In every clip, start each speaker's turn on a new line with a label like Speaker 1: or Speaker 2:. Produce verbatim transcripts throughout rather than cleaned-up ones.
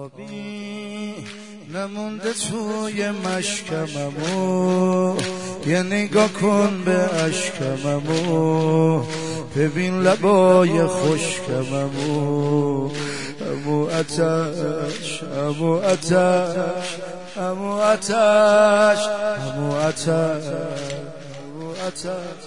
Speaker 1: آبی نمونده توی مشکممو، یه نگاه کن به اشکممو، ببین لبای خشکممو. امو آتش امو آتش امو آتش امو آتش امو آتش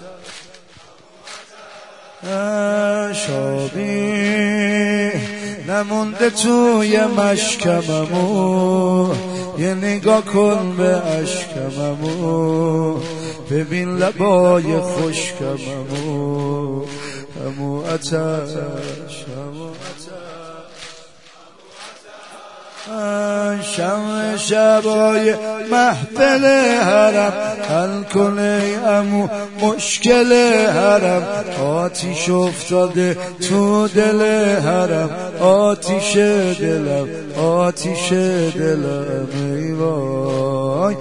Speaker 1: شابی نمونده توی مشکممو، یه نگاه کن به اشکممو، ببین لبای خشکممو. امو آتش امو شمع شبای محفل حرم، حل کنه امو مشکل حرم. آتیش افتاده تو دل حرم، آتیش دلم آتیش دلم ای وای.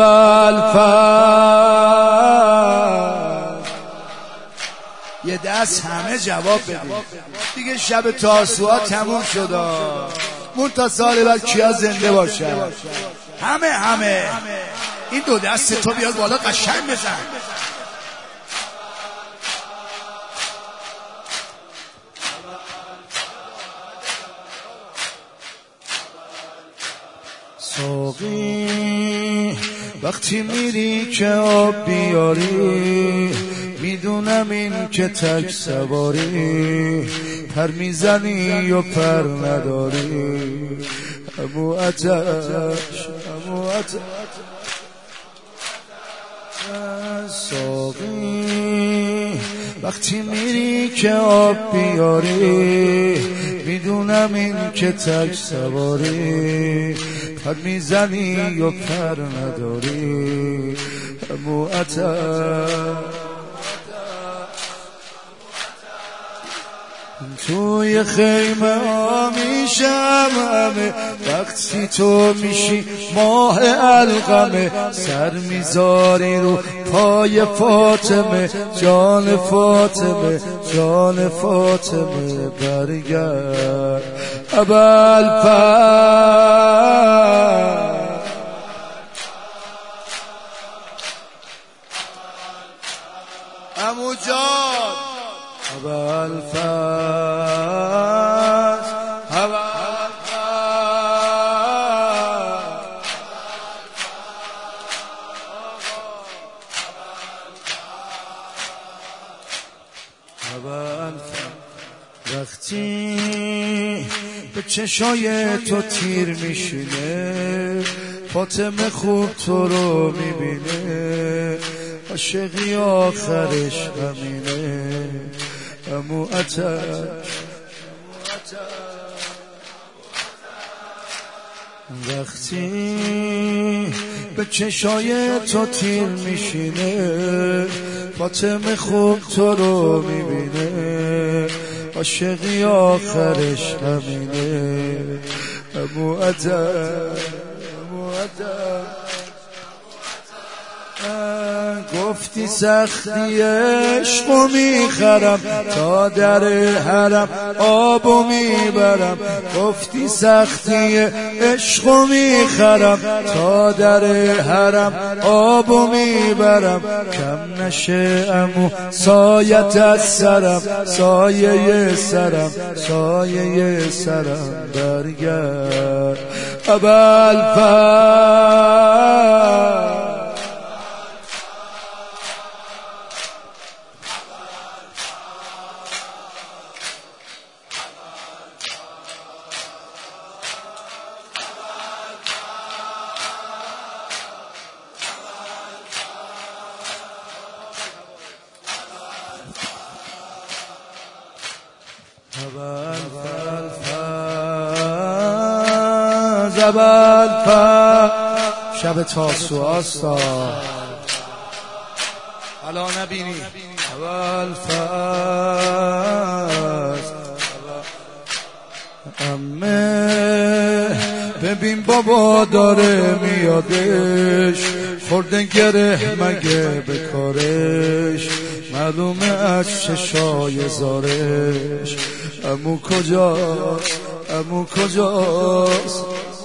Speaker 1: ابوالفضل یه دست همه جواب بدید دیگه، شب تاسوعا تموم شد. مون تا سال بعد کیا زنده باشه؟ همه همه این دو دست تو بیاد بالا قشنگ بزن. ساقی وقتی میری که آب بیاری، میدونم این که تک سواری، پر میزنی و پر نداری. امو آتش امو آتش ساقی وقتی میری که آب بیاری، میدونم این که تک سواری، پر میزنی و پر نداری. امو آتش توی خیمه ها میشم همه، وقتی تو میشی ماه القمه، سر میذاری رو پای فاطمه، جان فاطمه جان فاطمه. برگرد ابوالفضل عمو جان. ابوالفضل وقتی به چشای تو تیر میشینه، فاطمه خوب تو رو میبینه، عاشقی آخرش همینه. امو آتش وقتی به چشای تو تیر میشینه، فاطمه خوب تو رو میبینه، عاشقی آخرش همینه. امو آتش امو آتش گفتی سختی عشقو میخرم، تا در حرم آبو میبرم. گفتی سختی عشقو میخرم، تا در حرم آبو میبرم. کم نشه امو سایت از سرم، سایه سرم سایه سرم. برگرد ابوالفضل ابوالفضل شب تاسوعاستا حالا نبینی. ابوالفضل امه ببین بابا داره میادش، خورده گره مگه به کارش، معلومه از چشای زارش. امو کجاست امو کجاست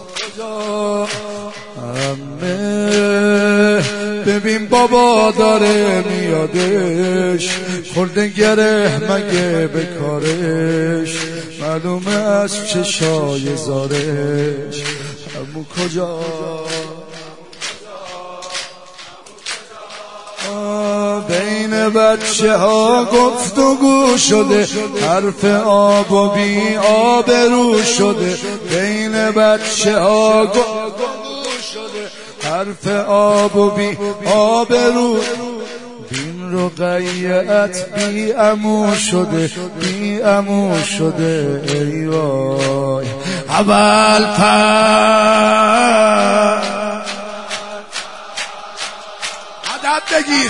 Speaker 1: همه ببین بابا داره میادش خورده گره مگه به کارش معلومه از چشای زارش امو کجا بین بچه ها گفتگو شده حرف آب و بی آبرو شده بین بچه ها گفتگو شده حرف آب و بی آبرو بین رقیعت بی امو شده بی امو شده ای وای اول پر عدد بگیر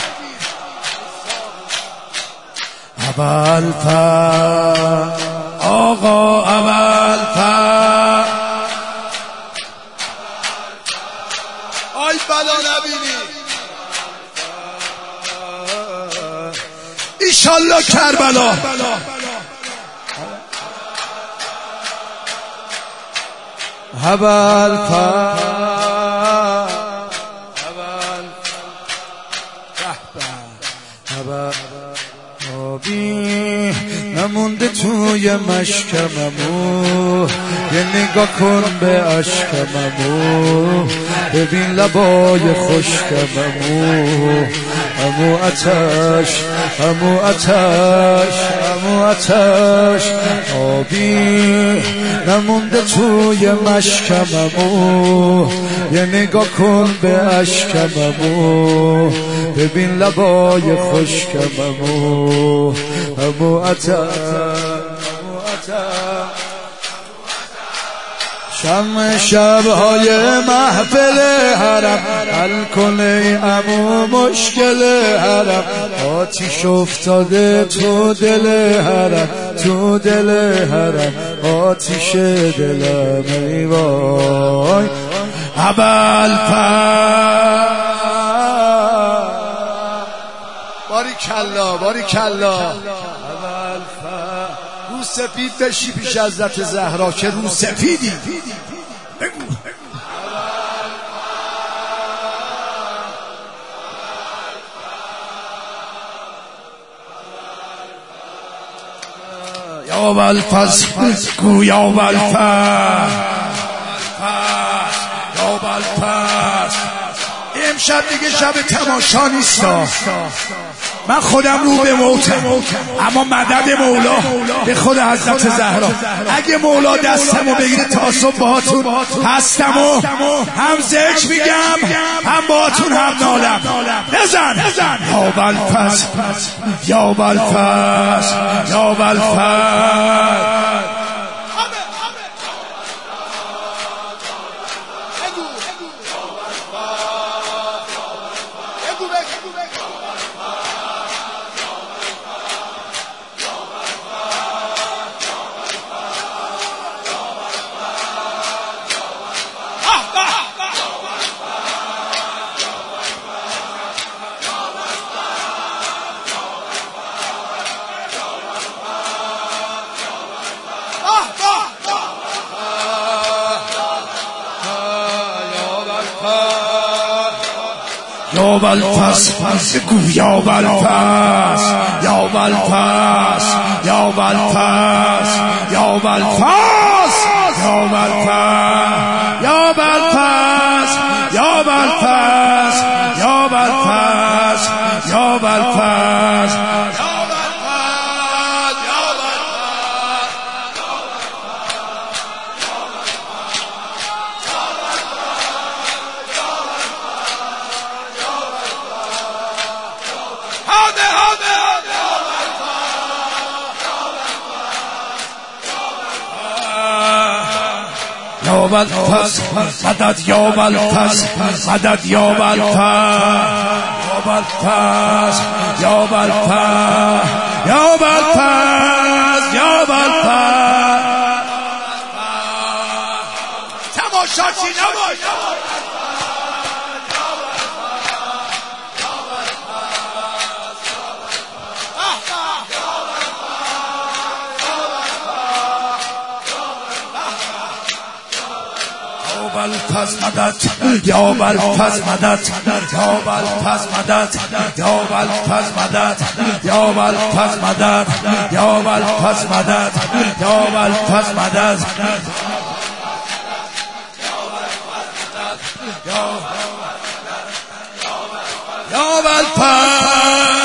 Speaker 1: اول پر آقا اول پر آی بلا نبینی ایشالله کربلا اول پر آبی نمونده توی مشکممو یه نگاه کن به عشقممو ببین لبای خشکممو امو آتش امو آتش امو آتش آبی نمونده توی مشکممو یه نگاه کن به عشقممو ببین لبای خشکممو امو آتش شم شبهای محفل حرم حل کنه امو مشکل حرم آتیش افتاده تو دل حرم تو دل حرم آتیش دلم ای وای اول پر باری کلا باری کلا اول پر رو سفید بشی پیش حضرت زهرا که رو سفیدی بگو یا والفز گو یا والفز یا والفز امشب دیگه شب تماشا نیستا من خودم رو به موتم اما مدد مولا به خود حضرت زهرا اگه مولا دستمو بگیره تا صبح باهاتون هستم و هم ذکر میگم هم باهاتون هم نالم بزن یا والفز یا والفز یا والفز یا والفز گو یا والفز یا والفز یا والفز یا والفز یا والفز یا والفز یا والفز یا والفز یا والفز یا والفز مدد یا والفز مدد یا والفز یا والفز یا والفز یا والفز تماشاچی نباش بلفز مدد یا بلفز مدد یا بلفز مدد یا بلفز مدد یا بلفز مدد یا بلفز مدد یا بلفز مدد یا بلفز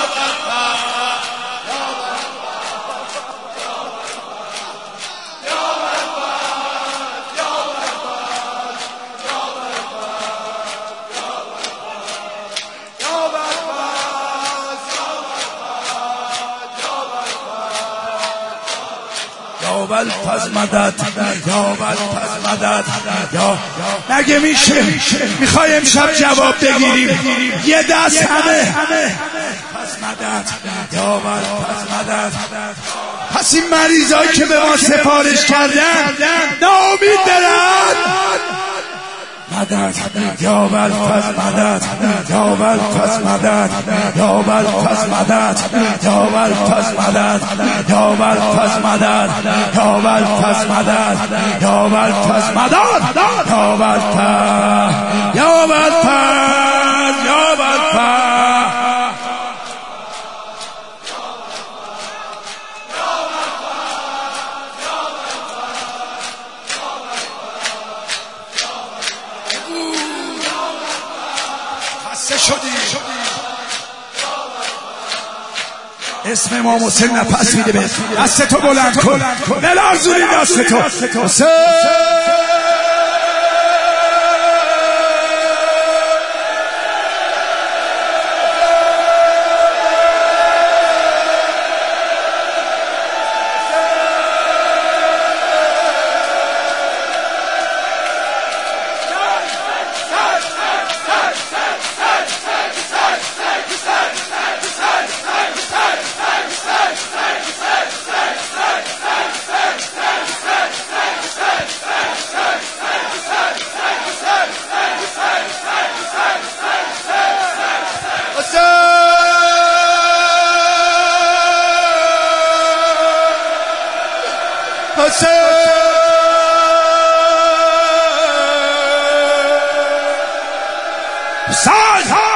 Speaker 1: یا بلفز مدد یا بلفز مدد یا نگه میشه میخوای امشب جواب بگیریم یه دست همه پس مدد یا بلفز مدد. پس این مریضایی که به ما سفارش کردن ناامید برن مدد یا بلفز مدد یا بلفز مدد یا بلفز مدد یا بلفز مدد یا بلفز مدد یا بلفز مدد یا بلفز مدد یا بلفز یا بلفز یا بلفز شدی اسم امام حسین نفس میده به دست تو بلند کن بلرزونی دست تو حسین حسین